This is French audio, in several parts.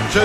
Je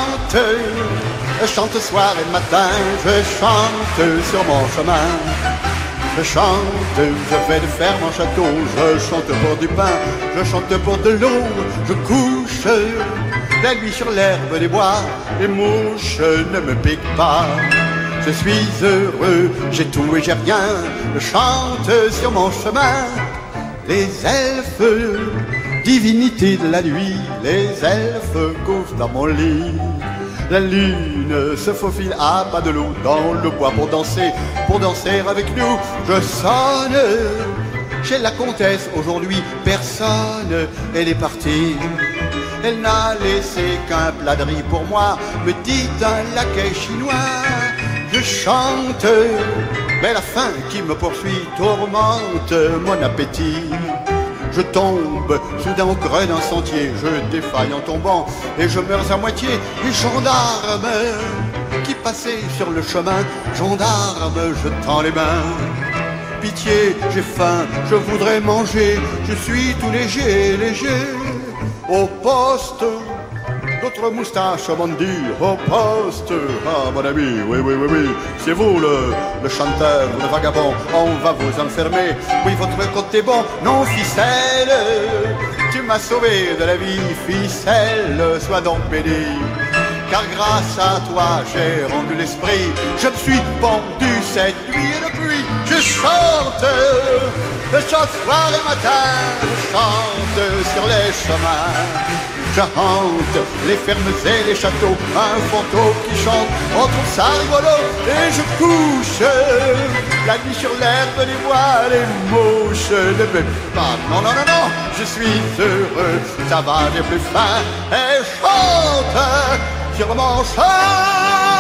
chante soir et matin, je chante sur mon chemin. Je chante, je vais de ferme en château, je chante pour du pain, je chante pour de l'eau, je couche la nuit sur l'herbe des bois, les mouches ne me piquent pas. Je suis heureux, j'ai tout et j'ai rien, je chante sur mon chemin. Les elfes, divinités de la nuit, les elfes couchent dans mon lit. La lune se faufile à pas de loup dans le bois pour danser avec nous. Je sonne chez la comtesse aujourd'hui, personne, elle est partie. Elle n'a laissé qu'un plat de riz pour moi, me dit un laquais chinois. Je chante, mais la faim qui me poursuit tourmente mon appétit. Je tombe soudain au creux d'un sentier, je défaille en tombant et je meurs à moitié. Les gendarmes qui passaient sur le chemin, gendarmes, je tends les mains. Pitié, j'ai faim, je voudrais manger, je suis tout léger, léger. Au poste, d'autres moustaches bandit, au poste. Ah mon ami, oui, c'est vous le chanteur, le vagabond, on va vous enfermer. Oui, votre côté est bon, non ficelle, tu m'as sauvé de la vie, ficelle, sois donc béni. Car grâce à toi j'ai rendu l'esprit, je me suis pendu cette nuit et depuis je chante soir et matin, je chante sur les chemins. Je hante les fermes et les châteaux, un fantôme qui chante, on trouve ça rigolo. Et je couche la nuit sur l'herbe des bois, les mouches ne me pas. Non, je suis heureux, ça va, j'ai plus faim. Et je chante sur mon chemin.